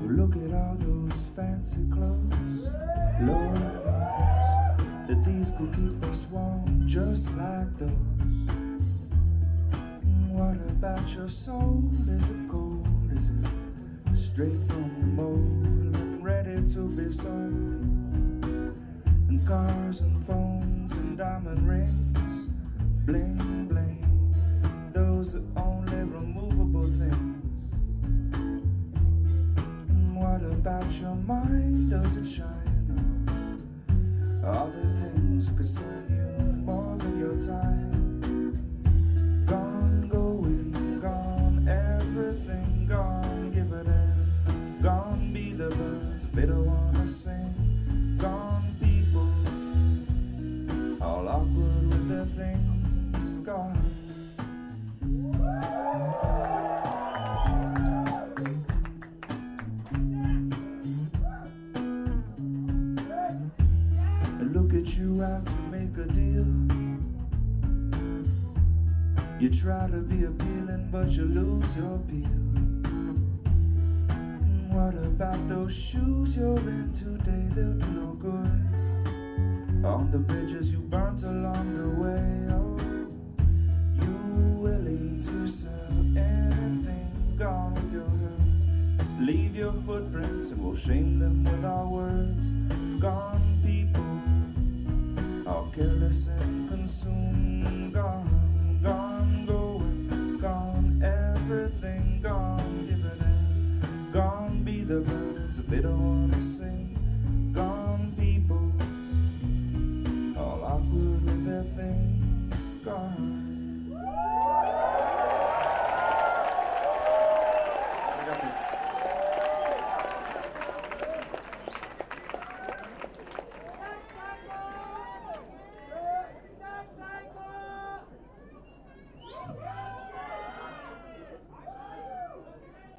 Look at all those fancy clothes. Lord knows that these could keep us warm just like those. What about your soul? Is it gold? Is it straight from the mold and ready to be sold? And cars and phones and diamond rings, bling bling, those are only removable things. And what about your mind? Does it shine on all the things that concern you more than your time? Gone, going, gone, everything gone, give it in. Gone be the birds if they don't wanna sing. Gone people, all awkward with their things. Gone. Look at you out to make a deal. You try to be appealing, but you lose your appeal. What about those shoes you're in today? They'll do no good on the bridges you burnt along the way. Oh, you willing to sell anything? Gone with your hurt. Leave your footprints and we'll shame them with our words. Gone people, all careless and consumed.